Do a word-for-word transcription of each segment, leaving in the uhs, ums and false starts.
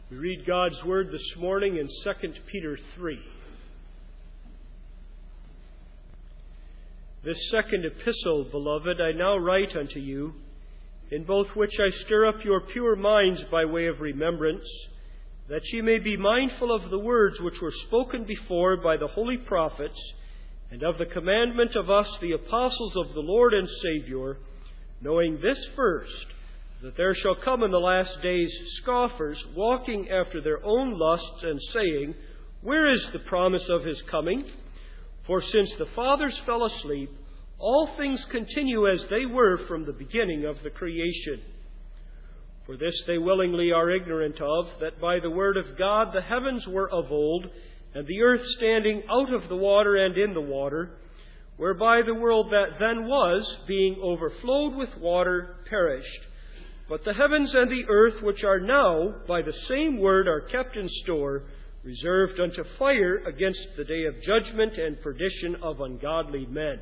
We read God's Word this morning in Second Peter three. This second epistle, beloved, I now write unto you, in both which I stir up your pure minds by way of remembrance, that ye may be mindful of the words which were spoken before by the holy prophets, and of the commandment of us, the apostles of the Lord and Saviour, knowing this first, that there shall come in the last days scoffers, walking after their own lusts, and saying, Where is the promise of his coming? For since the fathers fell asleep, all things continue as they were from the beginning of the creation. For this they willingly are ignorant of, that by the word of God the heavens were of old, and the earth standing out of the water and in the water, whereby the world that then was, being overflowed with water, perished. But the heavens and the earth, which are now, by the same word, are kept in store, reserved unto fire against the day of judgment and perdition of ungodly men.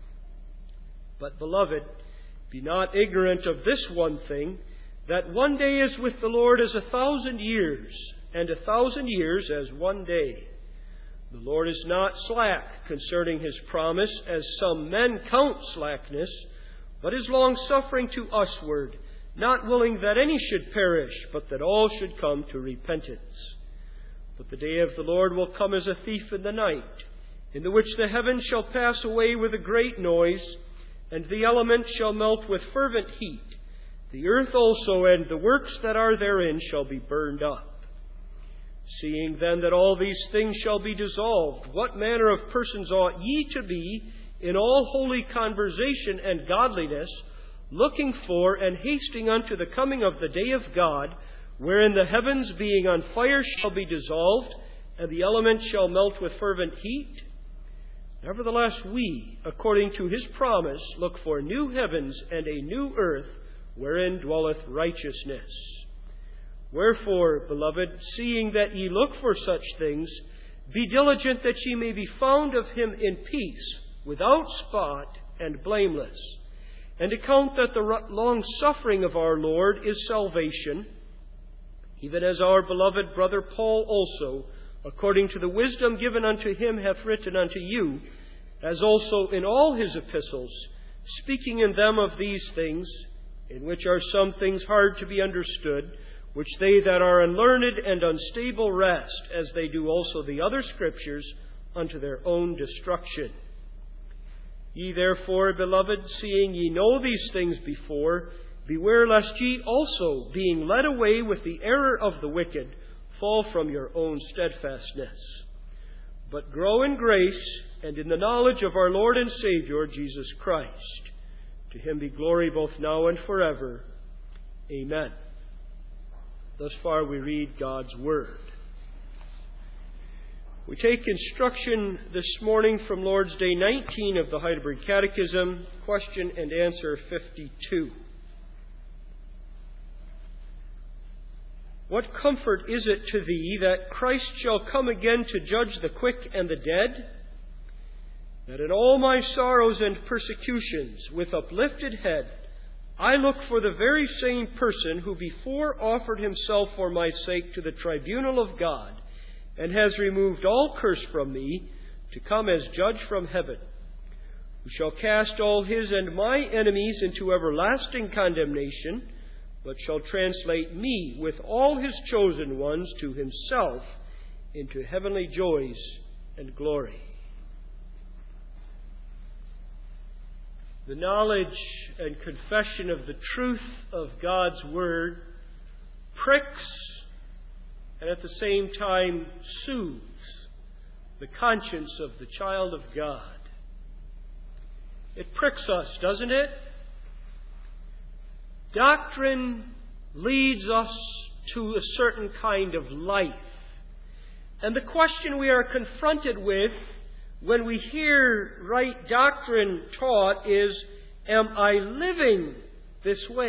But, beloved, be not ignorant of this one thing, that one day is with the Lord as a thousand years, and a thousand years as one day. The Lord is not slack concerning his promise, as some men count slackness, but is long-suffering to usward, not willing that any should perish, but that all should come to repentance. But the day of the Lord will come as a thief in the night, in the which the heavens shall pass away with a great noise, and the elements shall melt with fervent heat. The earth also and the works that are therein shall be burned up. Seeing then that all these things shall be dissolved, what manner of persons ought ye to be in all holy conversation and godliness, looking for and hasting unto the coming of the day of God, wherein the heavens being on fire shall be dissolved, and the elements shall melt with fervent heat? Nevertheless we, according to his promise, look for new heavens and a new earth, wherein dwelleth righteousness. Wherefore, beloved, seeing that ye look for such things, be diligent that ye may be found of him in peace, without spot and blameless. And account that the long-suffering of our Lord is salvation, even as our beloved brother Paul also, according to the wisdom given unto him, hath written unto you, as also in all his epistles, speaking in them of these things, in which are some things hard to be understood, which they that are unlearned and unstable wrest, as they do also the other Scriptures, unto their own destruction. Ye therefore, beloved, seeing ye know these things before, beware lest ye also, being led away with the error of the wicked, fall from your own steadfastness. But grow in grace and in the knowledge of our Lord and Saviour, Jesus Christ. To him be glory both now and forever. Amen. Thus far we read God's Word. We take instruction this morning from Lord's Day nineteen of the Heidelberg Catechism, question and answer fifty-two. What comfort is it to thee that Christ shall come again to judge the quick and the dead? That in all my sorrows and persecutions, with uplifted head, I look for the very same person who before offered himself for my sake to the tribunal of God, and has removed all curse from me, to come as judge from heaven, who shall cast all his and my enemies into everlasting condemnation, but shall translate me with all his chosen ones to himself into heavenly joys and glory. The knowledge and confession of the truth of God's Word pricks and at the same time soothes the conscience of the child of God. It pricks us, doesn't it? Doctrine leads us to a certain kind of life. And the question we are confronted with when we hear right doctrine taught is, am I living this way?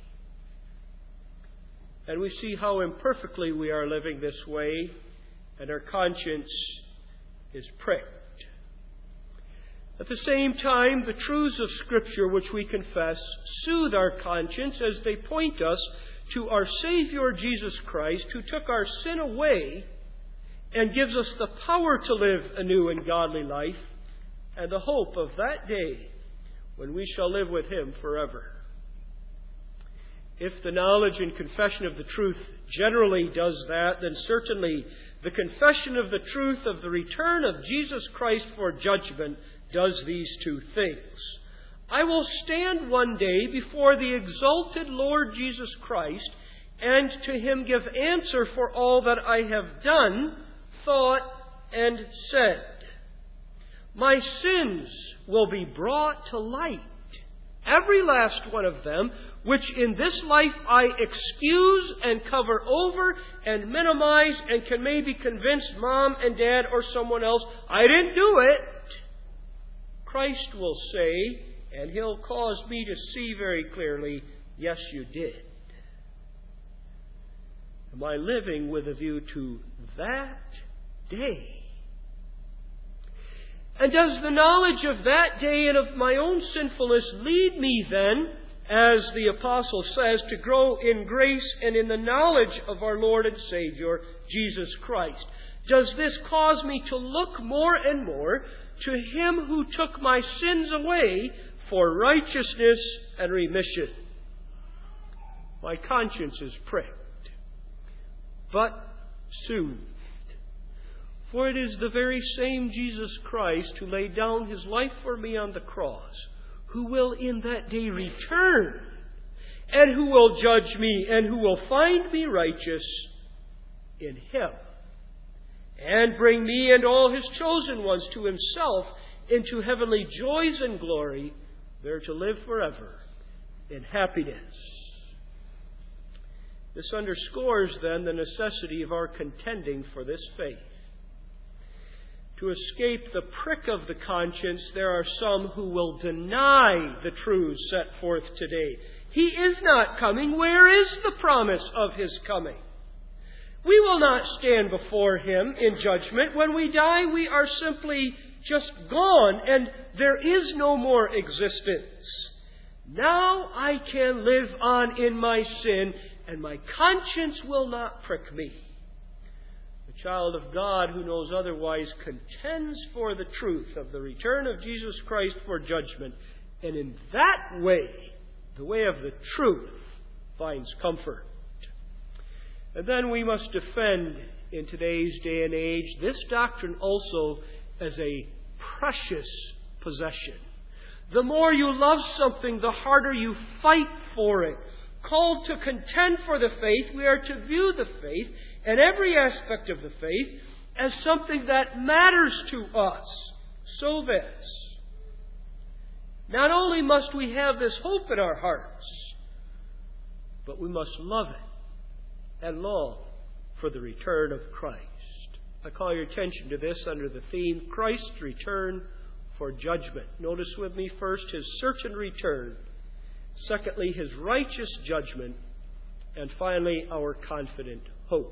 And we see how imperfectly we are living this way, and our conscience is pricked. At the same time, the truths of Scripture which we confess soothe our conscience as they point us to our Savior Jesus Christ, who took our sin away and gives us the power to live a new and godly life, and the hope of that day when we shall live with Him forever. If the knowledge and confession of the truth generally does that, then certainly the confession of the truth of the return of Jesus Christ for judgment does these two things. I will stand one day before the exalted Lord Jesus Christ and to Him give answer for all that I have done, thought, and said. My sins will be brought to light, every last one of them, which in this life I excuse and cover over and minimize and can maybe convince Mom and Dad or someone else I didn't do it. Christ will say, and He'll cause me to see very clearly, yes, you did. Am I living with a view to that day? And does the knowledge of that day and of my own sinfulness lead me then, as the Apostle says, to grow in grace and in the knowledge of our Lord and Savior, Jesus Christ? Does this cause me to look more and more to Him who took my sins away for righteousness and remission? My conscience is pricked, but soothed. For it is the very same Jesus Christ who laid down His life for me on the cross, who will in that day return, and who will judge me, and who will find me righteous in Him, and bring me and all His chosen ones to Himself into heavenly joys and glory, there to live forever in happiness. This underscores then the necessity of our contending for this faith. To escape the prick of the conscience, there are some who will deny the truths set forth today. He is not coming. Where is the promise of His coming? We will not stand before Him in judgment. When we die, we are simply just gone, and there is no more existence. Now I can live on in my sin, and my conscience will not prick me. The child of God who knows otherwise contends for the truth of the return of Jesus Christ for judgment, and in that way, the way of the truth, finds comfort. And then we must defend in today's day and age this doctrine also as a precious possession. The more you love something, the harder you fight for it. Called to contend for the faith, we are to view the faith and every aspect of the faith as something that matters to us. So this. Not only must we have this hope in our hearts, but we must love it and long for the return of Christ. I call your attention to this under the theme, Christ's return for judgment. Notice with me first His certain return. Secondly, His righteous judgment. And finally, our confident hope.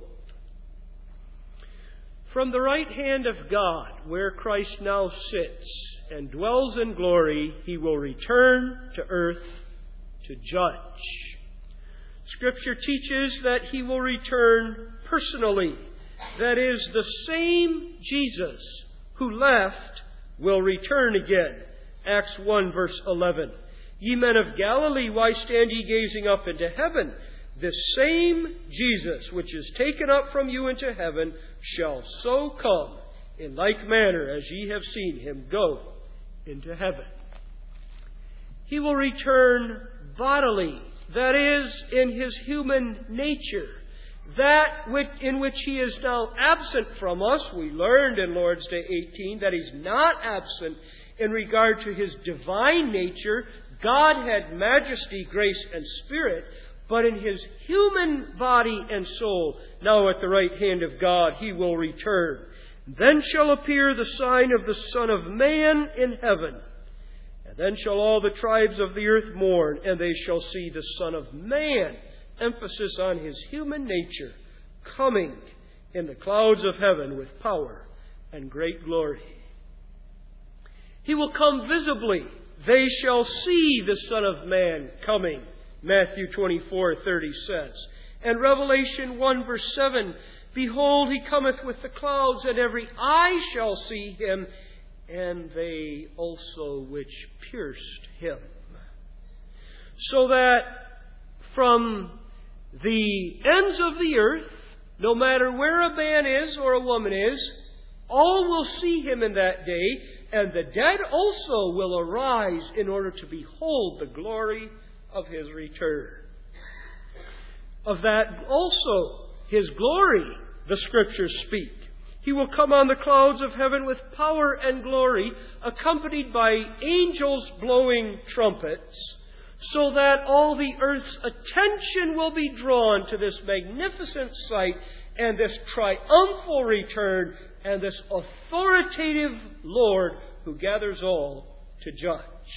From the right hand of God, where Christ now sits and dwells in glory, He will return to earth to judge. Scripture teaches that He will return personally. That is, the same Jesus who left will return again. Acts one, verse eleven. Ye men of Galilee, why stand ye gazing up into heaven? This same Jesus, which is taken up from you into heaven, shall so come in like manner as ye have seen Him go into heaven. He will return bodily, that is, in His human nature. That in which He is now absent from us. We learned in Lord's Day eighteen that He's not absent in regard to His divine nature. God had majesty, grace, and spirit, but in His human body and soul, now at the right hand of God, He will return. Then shall appear the sign of the Son of Man in heaven. And then shall all the tribes of the earth mourn, and they shall see the Son of Man, emphasis on His human nature, coming in the clouds of heaven with power and great glory. He will come visibly. They shall see the Son of Man coming, Matthew twenty-four thirty says. And Revelation one verse seven, behold, he cometh with the clouds, and every eye shall see him, and they also which pierced him. So that from the ends of the earth, no matter where a man is or a woman is, all will see him in that day, and the dead also will arise in order to behold the glory of his return. Of that also, his glory, the Scriptures speak. He will come on the clouds of heaven with power and glory, accompanied by angels blowing trumpets, so that all the earth's attention will be drawn to this magnificent sight and this triumphal return and this authoritative Lord who gathers all to judge.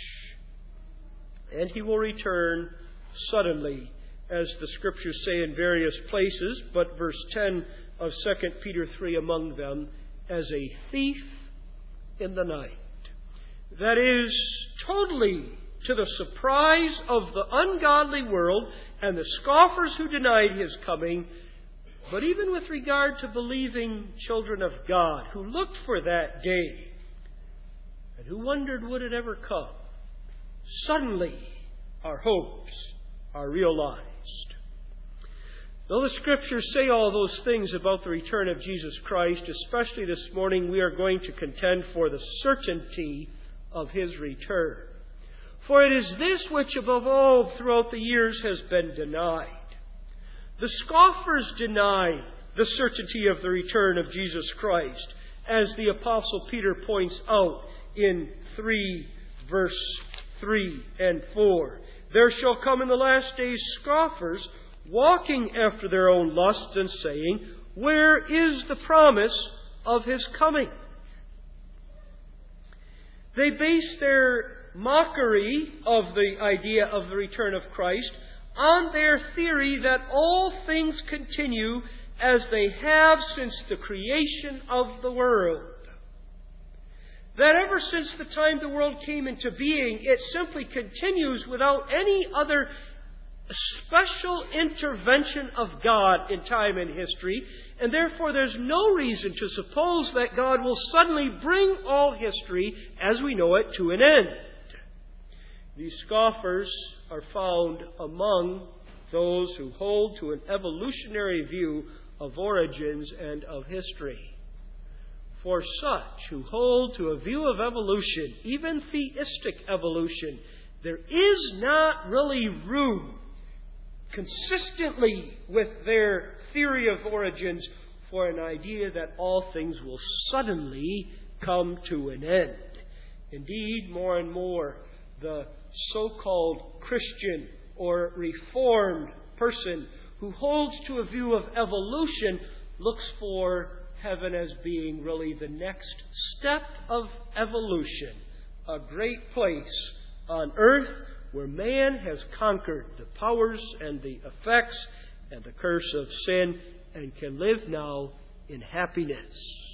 And he will return suddenly, as the Scriptures say in various places, but verse ten of Second Peter three among them, as a thief in the night. That is, totally to the surprise of the ungodly world and the scoffers who denied his coming, but even with regard to believing children of God who looked for that day and who wondered, would it ever come? Suddenly, our hopes are realized. Though the Scriptures say all those things about the return of Jesus Christ, especially this morning we are going to contend for the certainty of his return. For it is this which above all throughout the years has been denied. The scoffers deny the certainty of the return of Jesus Christ, as the Apostle Peter points out in three verse three and four. There shall come in the last days scoffers, walking after their own lusts, and saying, where is the promise of his coming? They base their mockery of the idea of the return of Christ on their theory that all things continue as they have since the creation of the world. That ever since the time the world came into being, it simply continues without any other special intervention of God in time and history, and therefore there's no reason to suppose that God will suddenly bring all history as we know it to an end. These scoffers are found among those who hold to an evolutionary view of origins and of history. For such who hold to a view of evolution, even theistic evolution, there is not really room, consistently with their theory of origins, for an idea that all things will suddenly come to an end. Indeed, more and more, the so-called Christian or Reformed person who holds to a view of evolution looks for heaven as being really the next step of evolution, a great place on earth where man has conquered the powers and the effects and the curse of sin and can live now in happiness.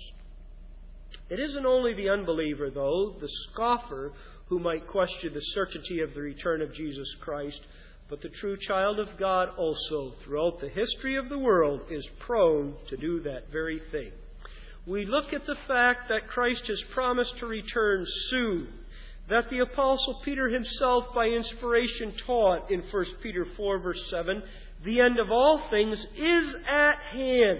It isn't only the unbeliever, though, the scoffer, who might question the certainty of the return of Jesus Christ, but the true child of God also, throughout the history of the world, is prone to do that very thing. We look at the fact that Christ has promised to return soon, that the Apostle Peter himself by inspiration taught in First Peter four verse seven, the end of all things is at hand.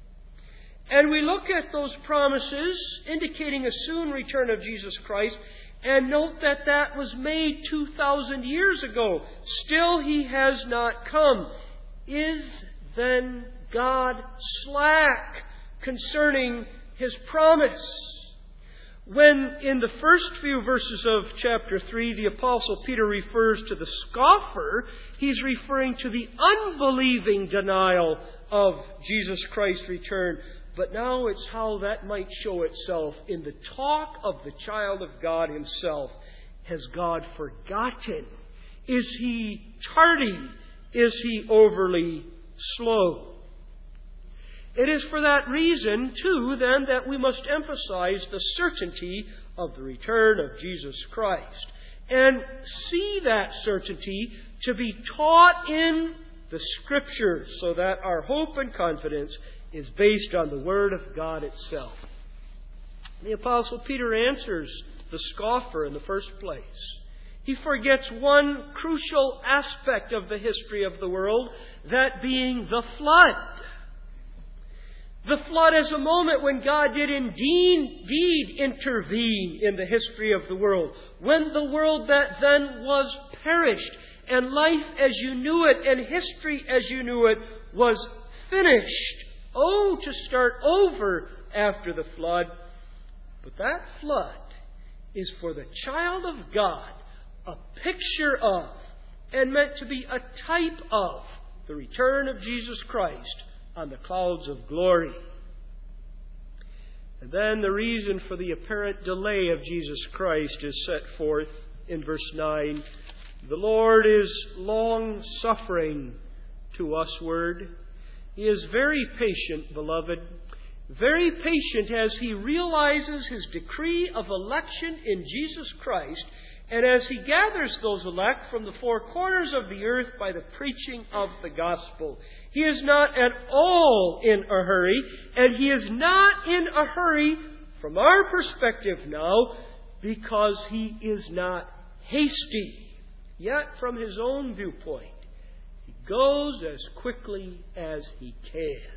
And we look at those promises indicating a soon return of Jesus Christ, and note that that was made two thousand years ago. Still he has not come. Is then God slack concerning his promise? When in the first few verses of chapter three, the Apostle Peter refers to the scoffer, he's referring to the unbelieving denial of Jesus Christ's return. But now it's how that might show itself in the talk of the child of God himself. Has God forgotten? Is he tardy? Is he overly slow? It is for that reason, too, then, that we must emphasize the certainty of the return of Jesus Christ, and see that certainty to be taught in the Scriptures, so that our hope and confidence is based on the Word of God itself. The Apostle Peter answers the scoffer in the first place. He forgets one crucial aspect of the history of the world, that being the flood. The flood is a moment when God did indeed, indeed intervene in the history of the world, when the world that then was perished, and life as you knew it, and history as you knew it, was finished. Oh, to start over after the flood. But that flood is for the child of God, a picture of, and meant to be a type of, the return of Jesus Christ on the clouds of glory. And then the reason for the apparent delay of Jesus Christ is set forth in verse nine. The Lord is long-suffering to usward. He is very patient, beloved, very patient as He realizes His decree of election in Jesus Christ, and as He gathers those elect from the four corners of the earth by the preaching of the gospel. He is not at all in a hurry, and He is not in a hurry from our perspective now, because He is not hasty. Yet from His own viewpoint, He goes as quickly as He can.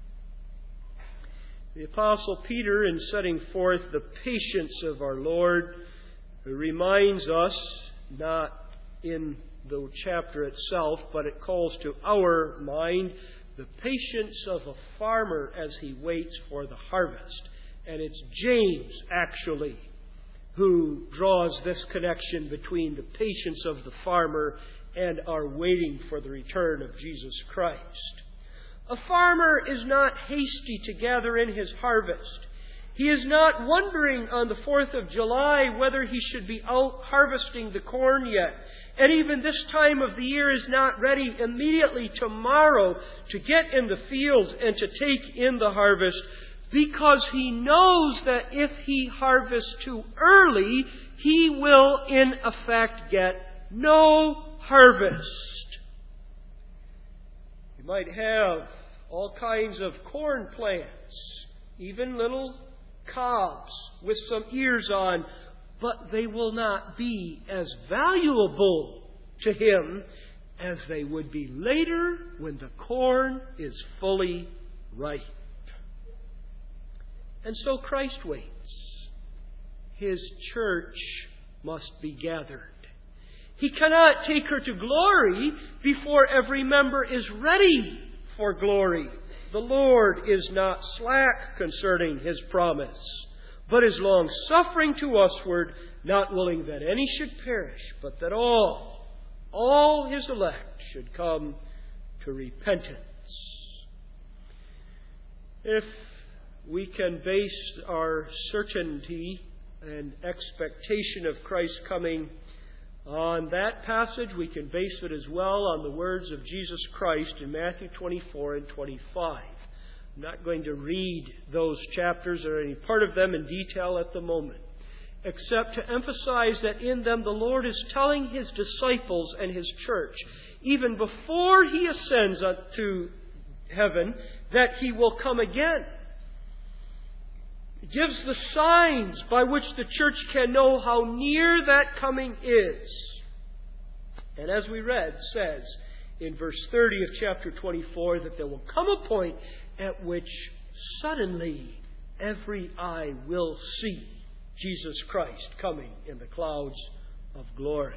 The Apostle Peter, in setting forth the patience of our Lord, reminds us, not in the chapter itself, but it calls to our mind the patience of a farmer as he waits for the harvest. And it's James, actually, who draws this connection between the patience of the farmer and our waiting for the return of Jesus Christ. A farmer is not hasty to gather in his harvest. He is not wondering on the fourth of July whether he should be out harvesting the corn yet. And even this time of the year is not ready immediately tomorrow to get in the fields and to take in the harvest, because he knows that if he harvests too early, he will in effect get no harvest. You might have all kinds of corn plants, even little cobs with some ears on, but they will not be as valuable to him as they would be later when the corn is fully ripe. And so Christ waits. His church must be gathered. He cannot take her to glory before every member is ready for glory. The Lord is not slack concerning His promise, but is long-suffering to usward, not willing that any should perish, but that all, all His elect should come to repentance. If we can base our certainty and expectation of Christ's coming on that passage, we can base it as well on the words of Jesus Christ in Matthew twenty-four and twenty-five. I'm not going to read those chapters or any part of them in detail at the moment, except to emphasize that in them the Lord is telling His disciples and His church, even before He ascends to heaven, that He will come again. It gives the signs by which the church can know how near that coming is. And as we read, says in verse thirty of chapter twenty-four that there will come a point at which suddenly every eye will see Jesus Christ coming in the clouds of glory.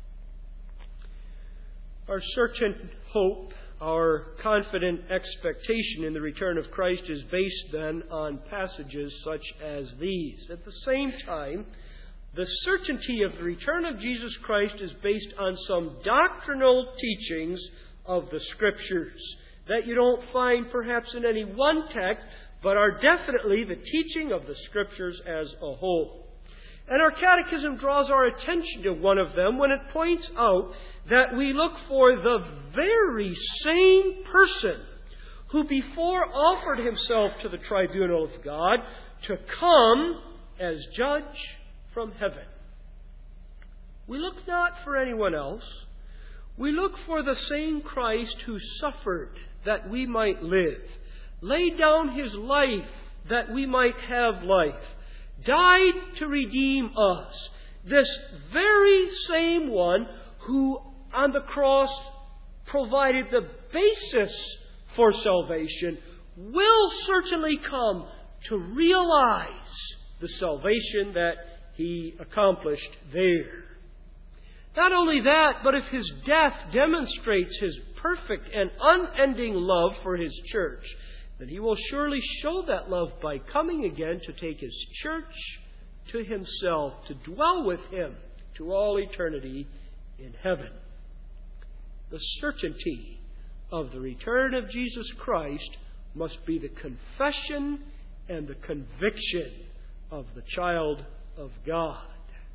Our certain hope, our confident expectation in the return of Christ is based then on passages such as these. At the same time, the certainty of the return of Jesus Christ is based on some doctrinal teachings of the Scriptures that you don't find perhaps in any one text, but are definitely the teaching of the Scriptures as a whole. And our catechism draws our attention to one of them when it points out that we look for the very same person who before offered himself to the tribunal of God to come as judge from heaven. We look not for anyone else. We look for the same Christ who suffered that we might live, laid down His life that we might have life, died to redeem us. This very same one who on the cross provided the basis for salvation will certainly come to realize the salvation that He accomplished there. Not only that, but if His death demonstrates His perfect and unending love for His church, then He will surely show that love by coming again to take His church to Himself, to dwell with Him to all eternity in heaven. The certainty of the return of Jesus Christ must be the confession and the conviction of the child of God.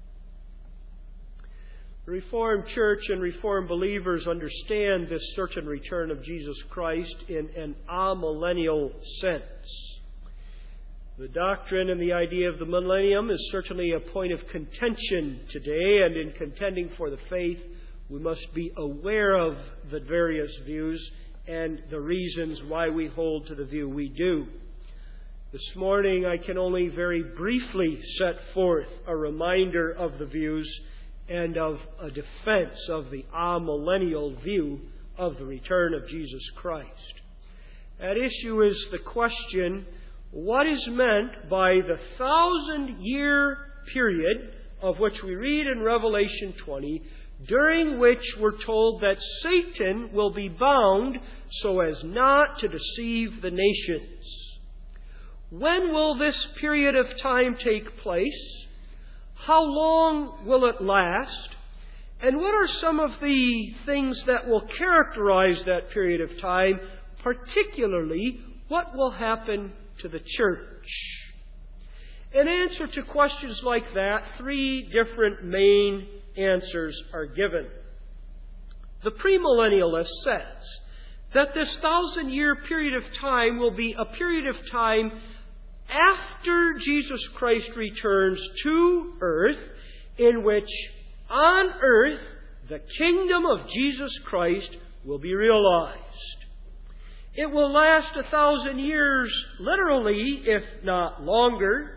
The Reformed Church and Reformed believers understand this certain return of Jesus Christ in an amillennial sense. The doctrine and the idea of the millennium is certainly a point of contention today, and in contending for the faith, we must be aware of the various views and the reasons why we hold to the view we do. This morning, I can only very briefly set forth a reminder of the views and of a defense of the amillennial view of the return of Jesus Christ. At issue is the question, what is meant by the thousand-year period of which we read in Revelation twenty, during which we're told that Satan will be bound so as not to deceive the nations? When will this period of time take place? How long will it last? And what are some of the things that will characterize that period of time? Particularly, what will happen to the church? In answer to questions like that, three different main answers are given. The premillennialist says that this thousand-year period of time will be a period of time after Jesus Christ returns to earth, in which on earth the kingdom of Jesus Christ will be realized. It will last a thousand years, literally, if not longer.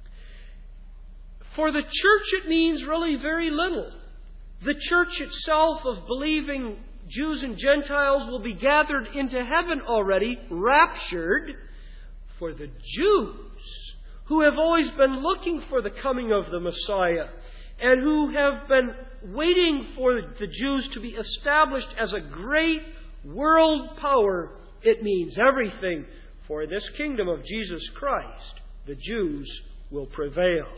For the church, it means really very little. The church itself of believing Jews and Gentiles will be gathered into heaven already, raptured. For the Jews, who have always been looking for the coming of the Messiah, and who have been waiting for the Jews to be established as a great world power, it means everything. For in this kingdom of Jesus Christ, the Jews will prevail.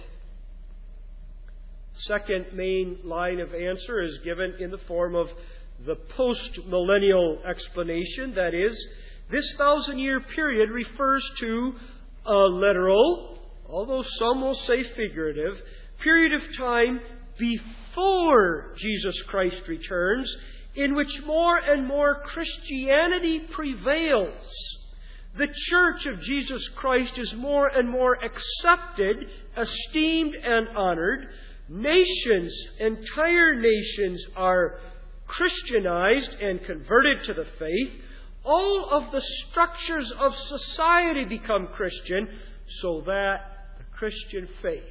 Second main line of answer is given in the form of the post-millennial explanation. That is, this thousand-year period refers to a literal, although some will say figurative, period of time before Jesus Christ returns, in which more and more Christianity prevails. The church of Jesus Christ is more and more accepted, esteemed, and honored. Nations, entire nations, are Christianized and converted to the faith. All of the structures of society become Christian, so that the Christian faith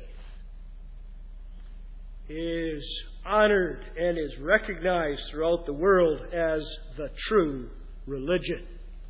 is honored and is recognized throughout the world as the true religion.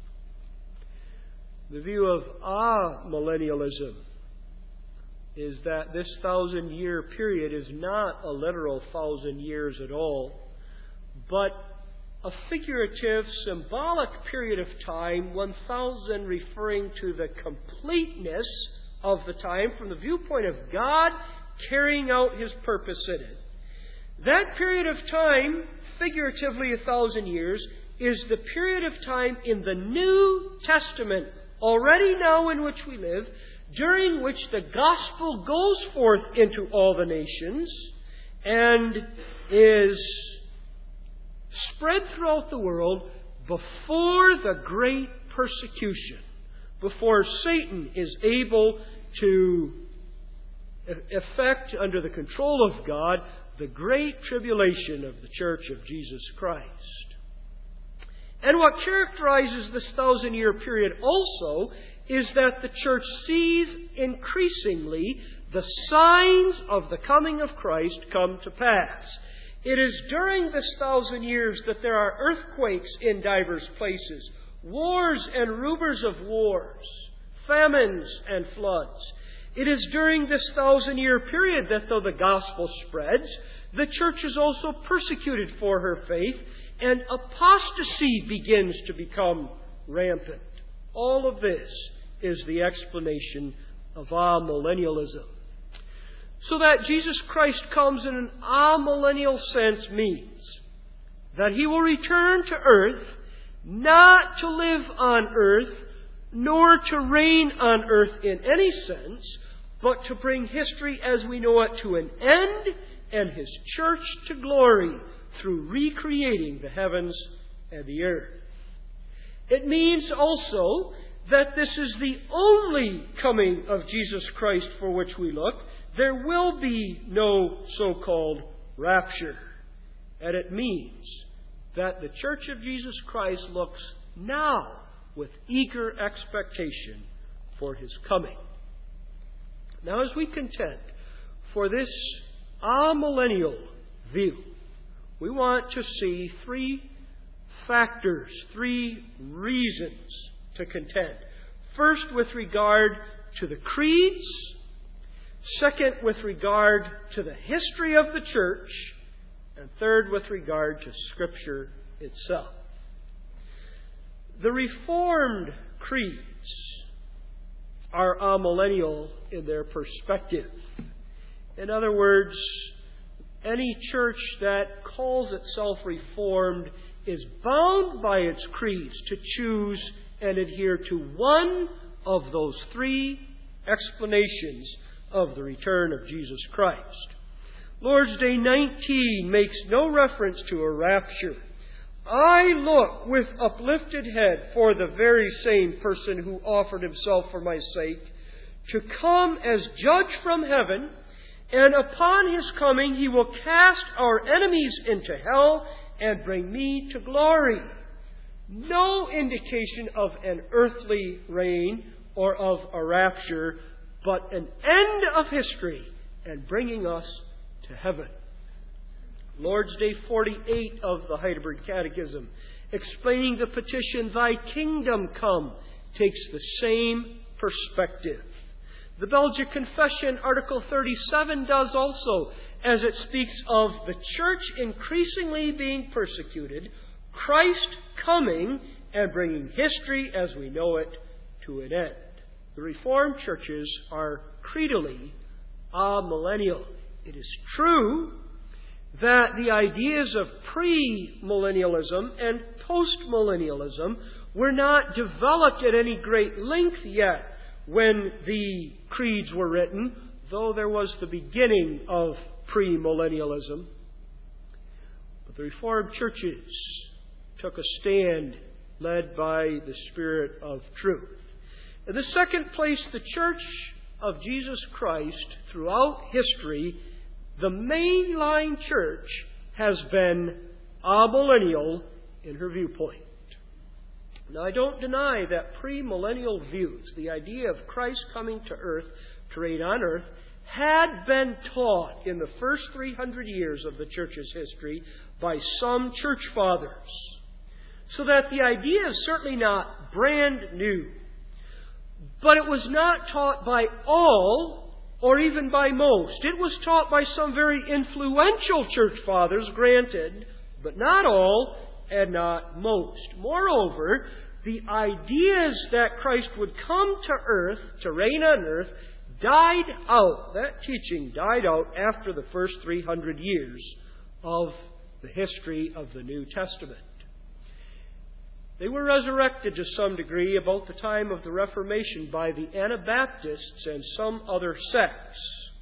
The view of amillennialism is that this thousand-year period is not a literal thousand years at all, but a figurative, symbolic period of time, one thousand referring to the completeness of the time from the viewpoint of God carrying out His purpose in it. That period of time, figuratively a thousand years, is the period of time in the New Testament, already now in which we live, during which the gospel goes forth into all the nations and is spread throughout the world before the great persecution, before Satan is able to effect, under the control of God, the great tribulation of the Church of Jesus Christ. And what characterizes this thousand-year period also is that the church sees increasingly the signs of the coming of Christ come to pass. It is during this thousand years that there are earthquakes in divers places, wars and rumors of wars, famines and floods. It is during this thousand-year period that though the gospel spreads, the church is also persecuted for her faith, and apostasy begins to become rampant. All of this is the explanation of amillennialism. So that Jesus Christ comes in an amillennial sense means that He will return to earth, not to live on earth, nor to reign on earth in any sense, but to bring history as we know it to an end and His church to glory through recreating the heavens and the earth. It means also that this is the only coming of Jesus Christ for which we look. There will be no so-called rapture. And it means that the Church of Jesus Christ looks now with eager expectation for His coming. Now, as we contend for this amillennial view, we want to see three factors, three reasons to contend. First, with regard to the creeds. Second, with regard to the history of the church. And third, with regard to Scripture itself. The Reformed creeds are amillennial in their perspective. In other words, any church that calls itself Reformed is bound by its creeds to choose and adhere to one of those three explanations of the return of Jesus Christ. Lord's Day nineteen makes no reference to a rapture. I look with uplifted head for the very same person who offered Himself for my sake to come as judge from heaven, and upon His coming He will cast our enemies into hell and bring me to glory. No indication of an earthly reign or of a rapture, but an end of history and bringing us to heaven. Lord's Day forty-eight of the Heidelberg Catechism, explaining the petition, Thy kingdom come, takes the same perspective. The Belgic Confession, Article thirty-seven, does also, as it speaks of the church increasingly being persecuted, Christ coming and bringing history as we know it to an end. The Reformed churches are creedally amillennial. It is true that the ideas of pre-millennialism and post-millennialism were not developed at any great length yet when the creeds were written, though there was the beginning of pre-millennialism. But the Reformed churches took a stand led by the Spirit of truth. In the second place, the Church of Jesus Christ throughout history, the mainline church has been amillennial in her viewpoint. Now, I don't deny that pre-millennial views, the idea of Christ coming to earth to reign on earth, had been taught in the first three hundred years of the church's history by some church fathers. So that the idea is certainly not brand new. But it was not taught by all, or even by most. It was taught by some very influential church fathers, granted, but not all and not most. Moreover, the ideas that Christ would come to earth, to reign on earth, died out. That teaching died out after the first three hundred years of the history of the New Testament. They were resurrected to some degree about the time of the Reformation by the Anabaptists and some other sects.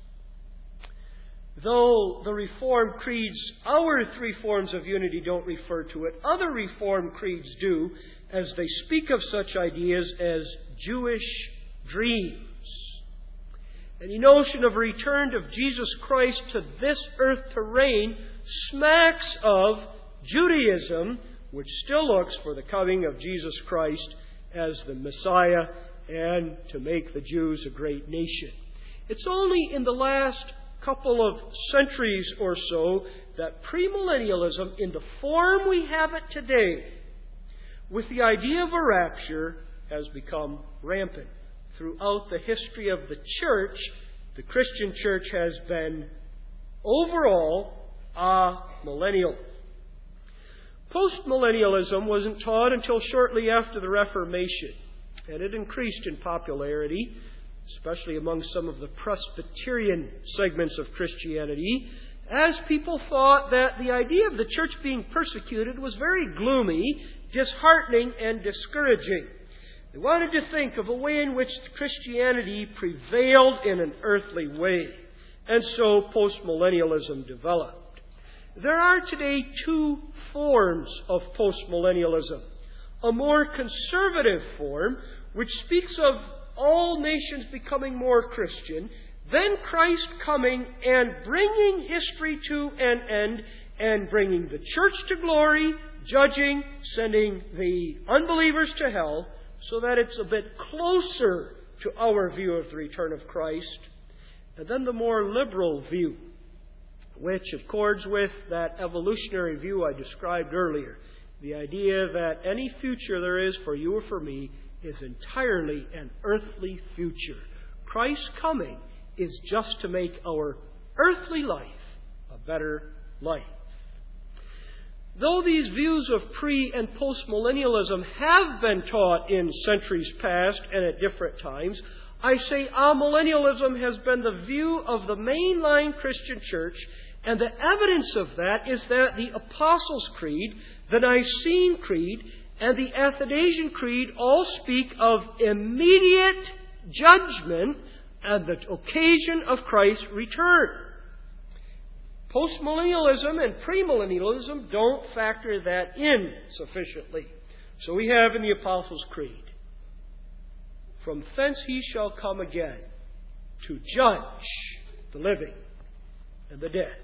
Though the Reformed creeds, our three forms of unity, don't refer to it, other Reformed creeds do, as they speak of such ideas as Jewish dreams. Any notion of a return of Jesus Christ to this earth to reign smacks of Judaism, which still looks for the coming of Jesus Christ as the Messiah and to make the Jews a great nation. It's only in the last couple of centuries or so that premillennialism, in the form we have it today, with the idea of a rapture, has become rampant. Throughout the history of the church, the Christian church has been overall amillennial. Postmillennialism wasn't taught until shortly after the Reformation, and it increased in popularity, especially among some of the Presbyterian segments of Christianity, as people thought that the idea of the church being persecuted was very gloomy, disheartening, and discouraging. They wanted to think of a way in which Christianity prevailed in an earthly way, and so postmillennialism developed. There are today two forms of postmillennialism. A more conservative form, which speaks of all nations becoming more Christian, then Christ coming and bringing history to an end and bringing the church to glory, judging, sending the unbelievers to hell, so that it's a bit closer to our view of the return of Christ. And then the more liberal view, which accords with that evolutionary view I described earlier. The idea that any future there is for you or for me is entirely an earthly future. Christ's coming is just to make our earthly life a better life. Though these views of pre- and postmillennialism have been taught in centuries past and at different times, I say amillennialism has been the view of the mainline Christian church, and the evidence of that is that the Apostles' Creed, the Nicene Creed, and the Athanasian Creed all speak of immediate judgment and the occasion of Christ's return. Postmillennialism and premillennialism don't factor that in sufficiently. So we have in the Apostles' Creed, "From thence he shall come again to judge the living and the dead."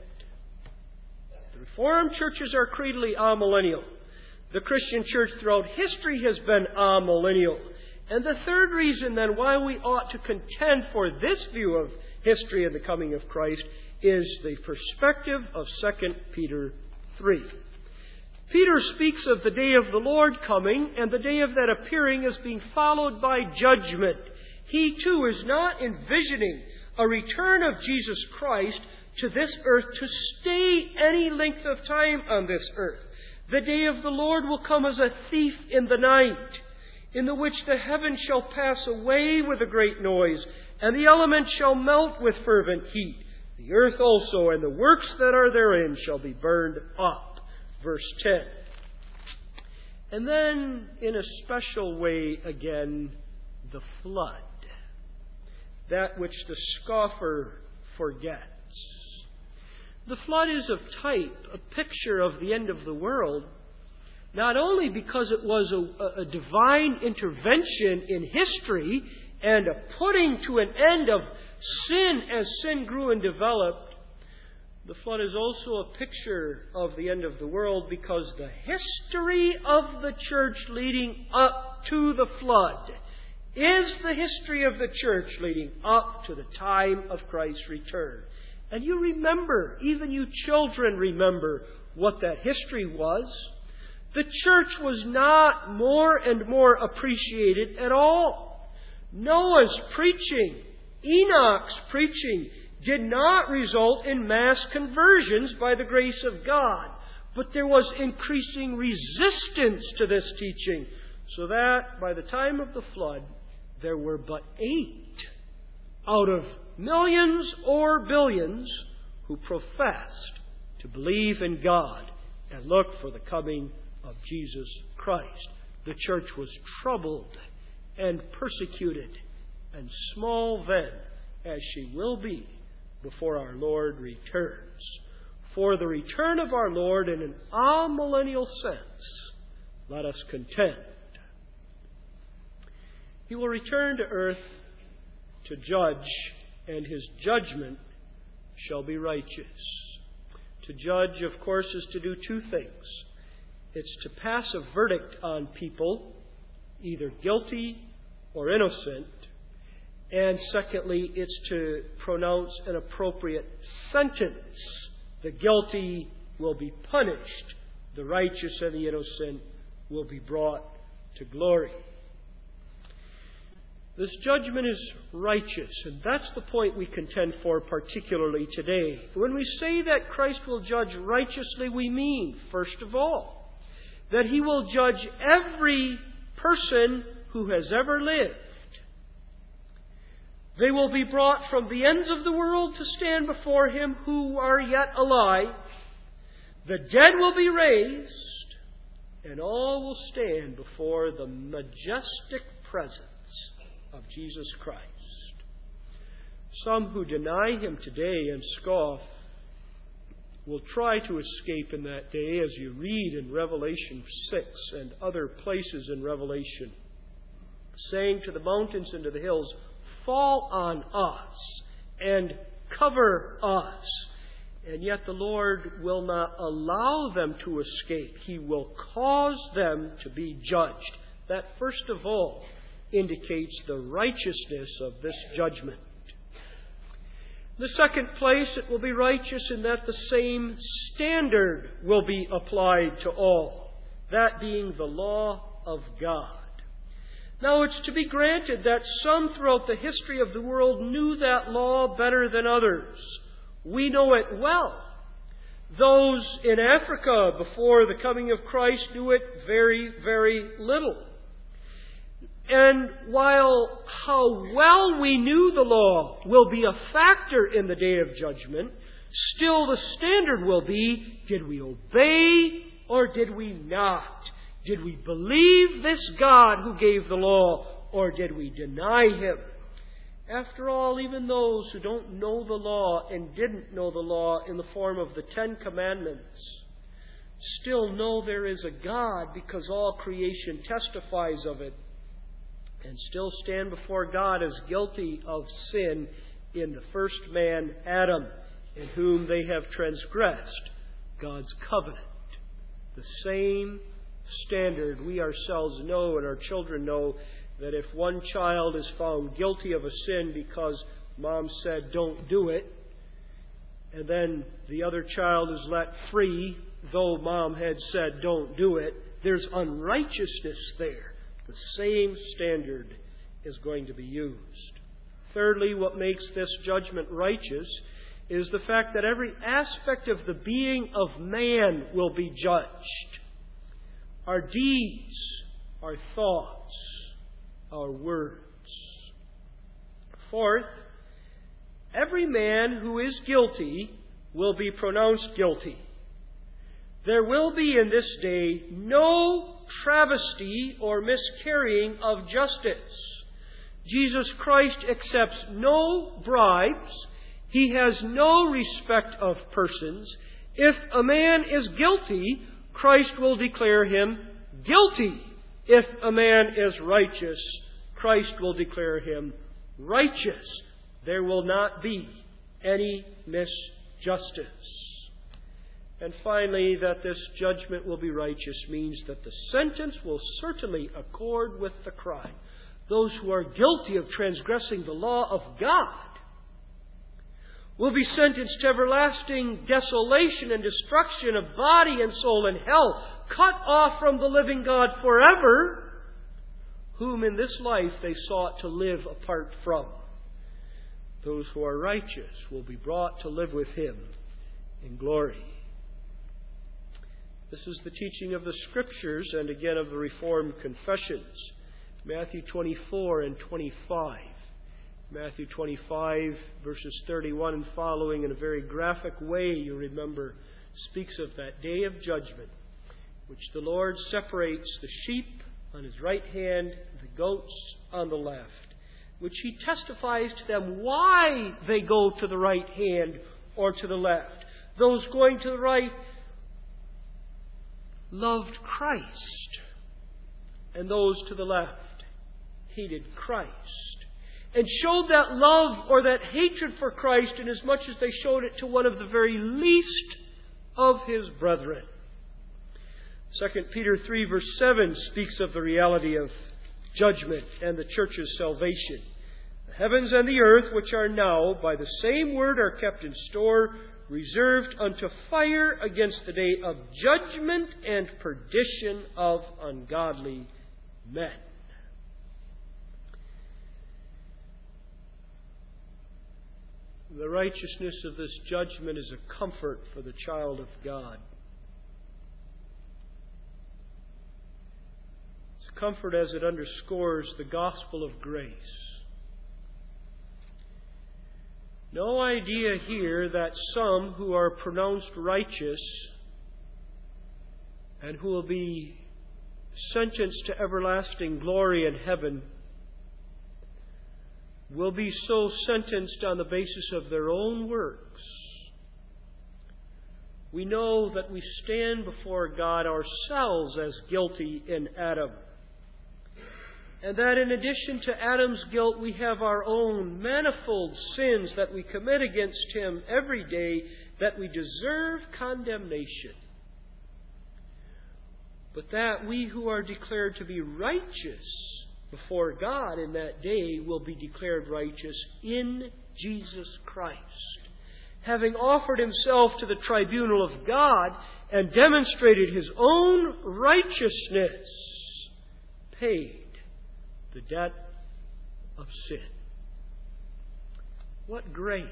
The Reformed churches are creedally amillennial. The Christian church throughout history has been amillennial. And the third reason then why we ought to contend for this view of history and the coming of Christ is the perspective of Second Peter three. Peter speaks of the day of the Lord coming and the day of that appearing as being followed by judgment. He too is not envisioning a return of Jesus Christ to this earth to stay any length of time on this earth. The day of the Lord will come as a thief in the night, in the which the heavens shall pass away with a great noise, and the elements shall melt with fervent heat. The earth also and the works that are therein shall be burned up. Verse ten. And then, in a special way again, the flood. That which the scoffer forgets. The flood is of type, a picture of the end of the world, not only because it was a, a divine intervention in history and a putting to an end of sin as sin grew and developed. The flood is also a picture of the end of the world because the history of the church leading up to the flood is the history of the church leading up to the time of Christ's return. And you remember, even you children remember what that history was. The church was not more and more appreciated at all. Noah's preaching, Enoch's preaching, did not result in mass conversions by the grace of God. But there was increasing resistance to this teaching, so that by the time of the flood, there were but eight out of millions or billions who professed to believe in God and look for the coming of Jesus Christ. The church was troubled and persecuted, and small then as she will be before our Lord returns. For the return of our Lord in an amillennial sense, let us contend. He will return to earth to judge and his judgment shall be righteous. To judge, of course, is to do two things. It's to pass a verdict on people, either guilty or innocent. And secondly, it's to pronounce an appropriate sentence. The guilty will be punished. The righteous and the innocent will be brought to glory. This judgment is righteous, and that's the point we contend for particularly today. When we say that Christ will judge righteously, we mean, first of all, that he will judge every person who has ever lived. They will be brought from the ends of the world to stand before him who are yet alive. The dead will be raised, and all will stand before the majestic presence of Jesus Christ. Some who deny him today and scoff will try to escape in that day, as you read in Revelation six and other places in Revelation, saying to the mountains and to the hills, "Fall on us and cover us." And yet the Lord will not allow them to escape. He will cause them to be judged. That, first of all, indicates the righteousness of this judgment. In the second place, it will be righteous in that the same standard will be applied to all, that being the law of God. Now, it's to be granted that some throughout the history of the world knew that law better than others. We know it well. Those in Africa before the coming of Christ knew it very, very little. And while how well we knew the law will be a factor in the day of judgment, still the standard will be, did we obey or did we not? Did we believe this God who gave the law, or did we deny him? After all, even those who don't know the law and didn't know the law in the form of the Ten Commandments still know there is a God, because all creation testifies of it, and still stand before God as guilty of sin in the first man, Adam, in whom they have transgressed God's covenant. The same standard we ourselves know and our children know, that if one child is found guilty of a sin because mom said don't do it, and then the other child is let free though mom had said don't do it, there's unrighteousness there. The same standard is going to be used. Thirdly, what makes this judgment righteous is the fact that every aspect of the being of man will be judged. Our deeds, our thoughts, our words. Fourth, every man who is guilty will be pronounced guilty. There will be in this day no travesty or miscarrying of justice. Jesus Christ accepts no bribes. He has no respect of persons. If a man is guilty, Christ will declare him guilty. If a man is righteous, Christ will declare him righteous. There will not be any misjustice. And finally, that this judgment will be righteous means that the sentence will certainly accord with the crime. Those who are guilty of transgressing the law of God will be sentenced to everlasting desolation and destruction of body and soul in hell, cut off from the living God forever, whom in this life they sought to live apart from. Those who are righteous will be brought to live with him in glory. This is the teaching of the Scriptures and again of the Reformed confessions. Matthew twenty-four and twenty-five. Matthew twenty-five, verses thirty-one and following, in a very graphic way, you remember, speaks of that day of judgment, which the Lord separates the sheep on his right hand, the goats on the left, which he testifies to them why they go to the right hand or to the left. Those going to the right loved Christ, and those to the left hated Christ. and showed that love or that hatred for Christ inasmuch as they showed it to one of the very least of his brethren. Second Peter three verse seven speaks of the reality of judgment and the church's salvation. The heavens and the earth, which are now by the same word are kept in store, reserved unto fire against the day of judgment and perdition of ungodly men. The righteousness of this judgment is a comfort for the child of God. It's a comfort as it underscores the gospel of grace. No idea here that some who are pronounced righteous and who will be sentenced to everlasting glory in heaven will be so sentenced on the basis of their own works. We know that we stand before God ourselves as guilty in Adam. And that in addition to Adam's guilt, we have our own manifold sins that we commit against him every day, that we deserve condemnation. But that we who are declared to be righteous before God in that day will be declared righteous in Jesus Christ, having offered himself to the tribunal of God and demonstrated his own righteousness, paid the debt of sin. What grace!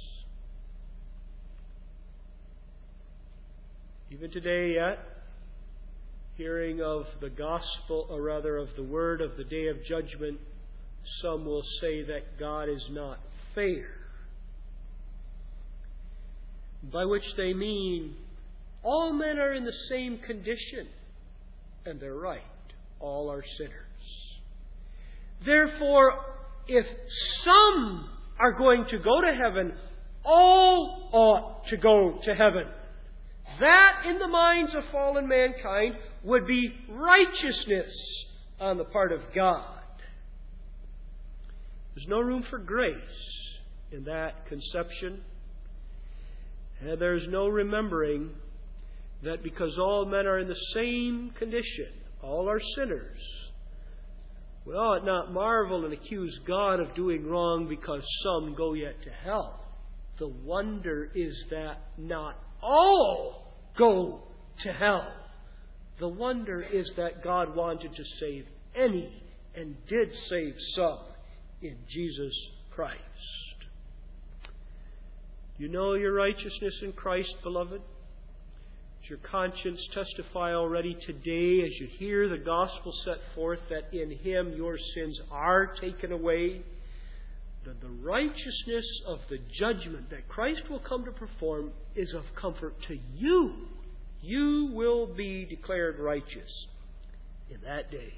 Even today yet, hearing of the gospel, or rather of the word of the day of judgment, some will say that God is not fair. By which they mean all men are in the same condition. And they're right. All are sinners. Therefore, if some are going to go to heaven, all ought to go to heaven. That, in the minds of fallen mankind, would be righteousness on the part of God. There's no room for grace in that conception. And there's no remembering that because all men are in the same condition, all are sinners, we ought not marvel and accuse God of doing wrong because some go yet to hell. The wonder is that not all go to hell. The wonder is that God wanted to save any and did save some in Jesus Christ. You know your righteousness in Christ, beloved? Does your conscience testify already today as you hear the gospel set forth that in Him your sins are taken away? That the righteousness of the judgment that Christ will come to perform is of comfort to you. You will be declared righteous in that day.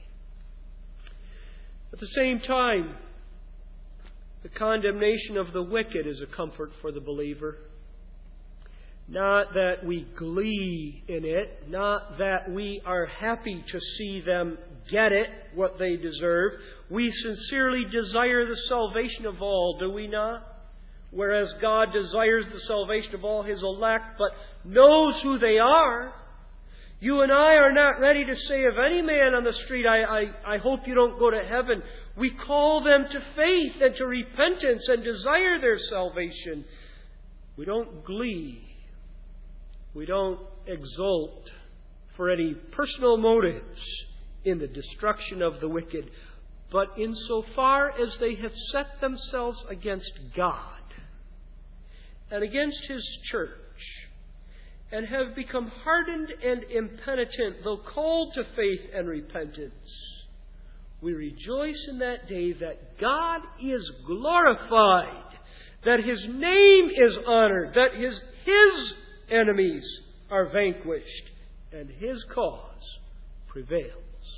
At the same time, the condemnation of the wicked is a comfort for the believer. Not that we glee in it, not that we are happy to see them get it, what they deserve. We sincerely desire the salvation of all, do we not? Whereas God desires the salvation of all His elect, but knows who they are. You and I are not ready to say of any man on the street, I, I, I hope you don't go to heaven. We call them to faith and to repentance and desire their salvation. We don't glee. We don't exult for any personal motives in the destruction of the wicked, but insofar as they have set themselves against God and against His church, and have become hardened and impenitent, though called to faith and repentance, we rejoice in that day that God is glorified, that His name is honored, that His, His enemies are vanquished, and His cause prevails.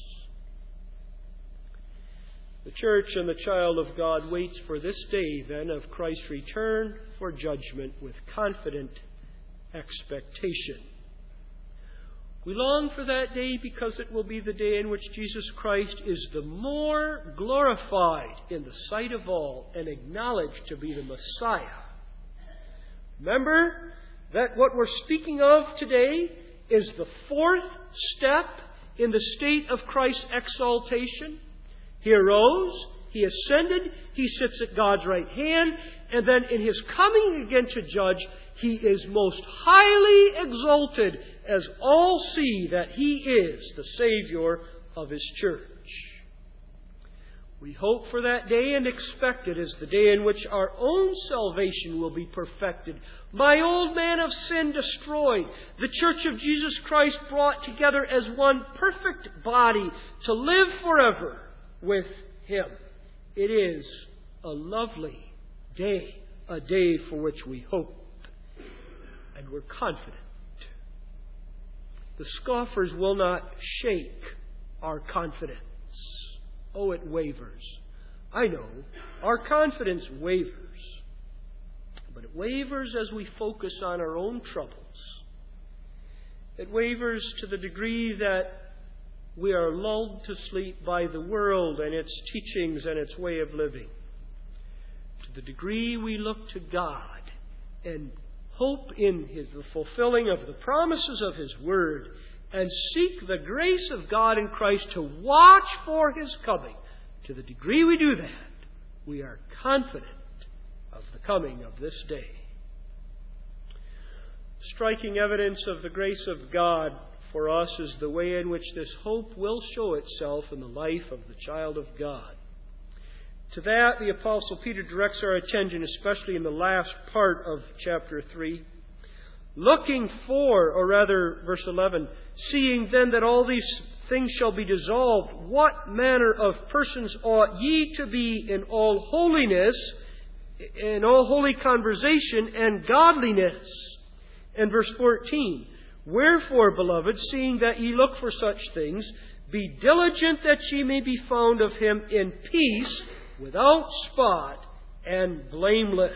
The church and the child of God waits for this day, then, of Christ's return for judgment with confident expectation. We long for that day because it will be the day in which Jesus Christ is the more glorified in the sight of all and acknowledged to be the Messiah. Remember that what we're speaking of today is the fourth step in the state of Christ's exaltation. He arose, He ascended, He sits at God's right hand, and then in His coming again to judge, He is most highly exalted as all see that He is the Savior of His church. We hope for that day and expect it as the day in which our own salvation will be perfected. My old man of sin destroyed. The church of Jesus Christ brought together as one perfect body to live forever with Him. It is a lovely day, a day for which we hope and we're confident. The scoffers will not shake our confidence. Oh, it wavers. I know. Our confidence wavers. But it wavers as we focus on our own troubles. It wavers to the degree that we are lulled to sleep by the world and its teachings and its way of living. To the degree we look to God and hope in His, the fulfilling of the promises of His Word, and seek the grace of God in Christ to watch for His coming. To the degree we do that, we are confident of the coming of this day. Striking evidence of the grace of God for us is the way in which this hope will show itself in the life of the child of God. To that, the Apostle Peter directs our attention, especially in the last part of chapter three. Looking for, or rather, verse eleven, seeing then that all these things shall be dissolved, what manner of persons ought ye to be in all holiness, in all holy conversation and godliness? And verse fourteen, wherefore, beloved, seeing that ye look for such things, be diligent that ye may be found of Him in peace, without spot, and blameless.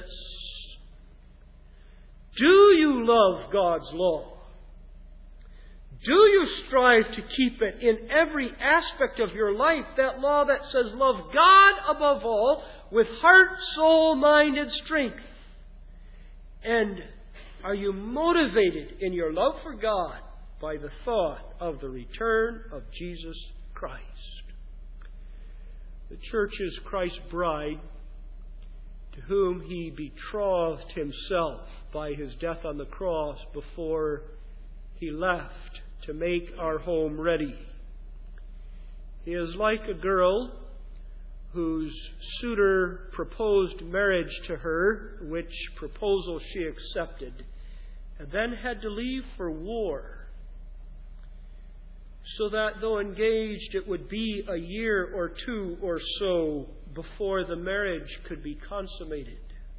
Do you love God's law? Do you strive to keep it in every aspect of your life? That law that says, love God above all, with heart, soul, mind, and strength. And are you motivated in your love for God by the thought of the return of Jesus Christ? The church is Christ's bride, to whom He betrothed Himself by His death on the cross before He left to make our home ready. He is like a girl whose suitor proposed marriage to her, which proposal she accepted, and then had to leave for war, so that though engaged, it would be a year or two or so before the marriage could be consummated.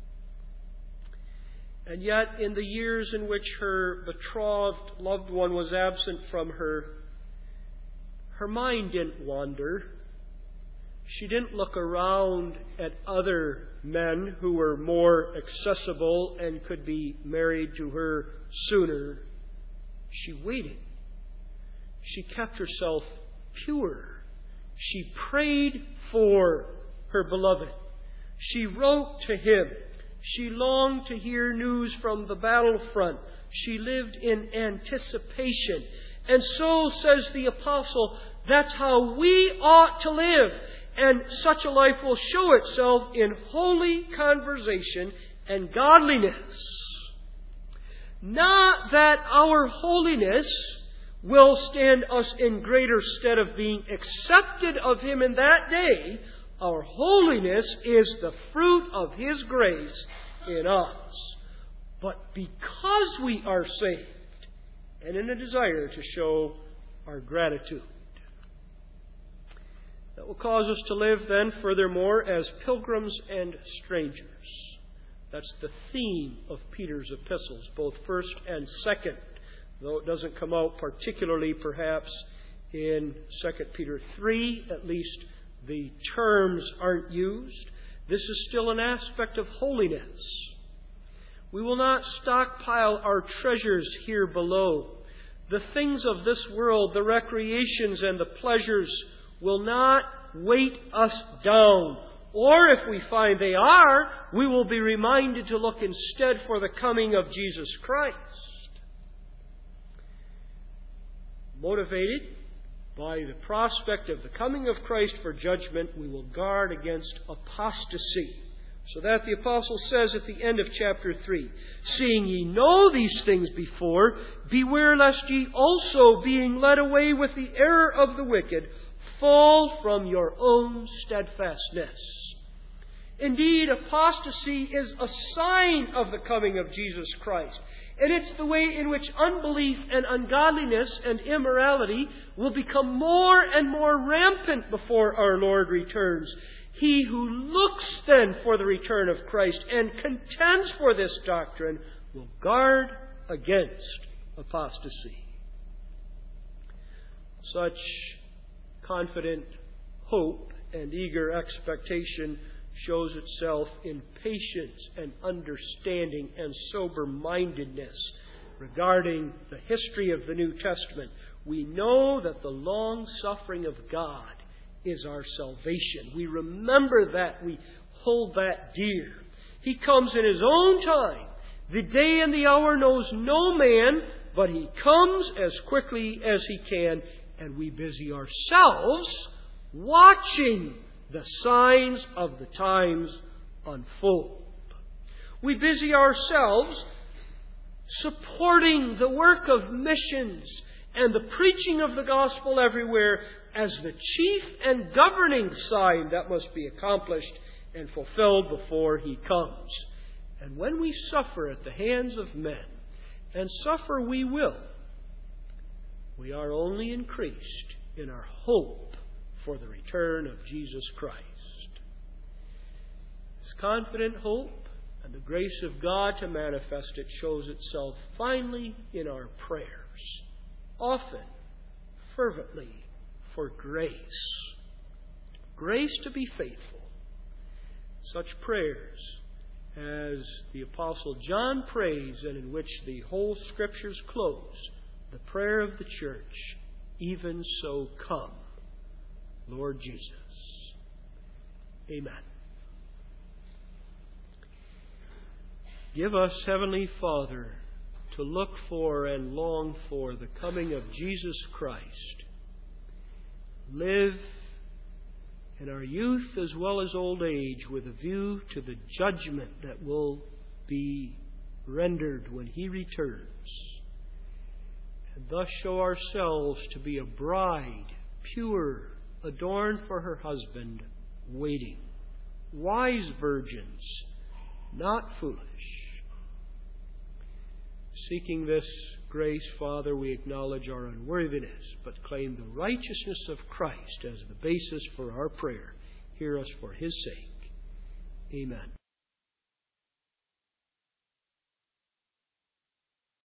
And yet, in the years in which her betrothed loved one was absent from her, her mind didn't wander. She didn't look around at other men who were more accessible and could be married to her sooner. She waited. She kept herself pure. She prayed for her beloved. She wrote to him. She longed to hear news from the battlefront. She lived in anticipation. And so, says the apostle, that's how we ought to live. And such a life will show itself in holy conversation and godliness. Not that our holiness will stand us in greater stead of being accepted of Him in that day. Our holiness is the fruit of His grace in us. But because we are saved, and in a desire to show our gratitude, that will cause us to live then, furthermore, as pilgrims and strangers. That's the theme of Peter's epistles, both first and second, though it doesn't come out particularly, perhaps, in Second Peter three. At least the terms aren't used. This is still an aspect of holiness. We will not stockpile our treasures here below. The things of this world, the recreations and the pleasures, will not weight us down. Or if we find they are, we will be reminded to look instead for the coming of Jesus Christ. Motivated by the prospect of the coming of Christ for judgment, we will guard against apostasy. So that the Apostle says at the end of chapter three, "Seeing ye know these things before, beware lest ye also, being led away with the error of the wicked, fall from your own steadfastness." Indeed, apostasy is a sign of the coming of Jesus Christ. And it's the way in which unbelief and ungodliness and immorality will become more and more rampant before our Lord returns. He who looks then for the return of Christ and contends for this doctrine will guard against apostasy. Such confident hope and eager expectation shows itself in patience and understanding and sober-mindedness regarding the history of the New Testament. We know that the long-suffering of God is our salvation. We remember that. We hold that dear. He comes in His own time. The day and the hour knows no man, but He comes as quickly as He can, and we busy ourselves watching the signs of the times unfold. We busy ourselves supporting the work of missions and the preaching of the gospel everywhere as the chief and governing sign that must be accomplished and fulfilled before He comes. And when we suffer at the hands of men, and suffer we will, we are only increased in our hope for the return of Jesus Christ. This confident hope and the grace of God to manifest it shows itself finally in our prayers, often, fervently, for grace. Grace to be faithful. Such prayers as the Apostle John prays and in which the whole Scriptures close, the prayer of the church, "Even so come, Lord Jesus." Amen. Give us, Heavenly Father, to look for and long for the coming of Jesus Christ. Live in our youth as well as old age with a view to the judgment that will be rendered when He returns. And thus show ourselves to be a bride, pure, adorned for her husband, waiting. Wise virgins, not foolish. Seeking this grace, Father, we acknowledge our unworthiness, but claim the righteousness of Christ as the basis for our prayer. Hear us for His sake. Amen.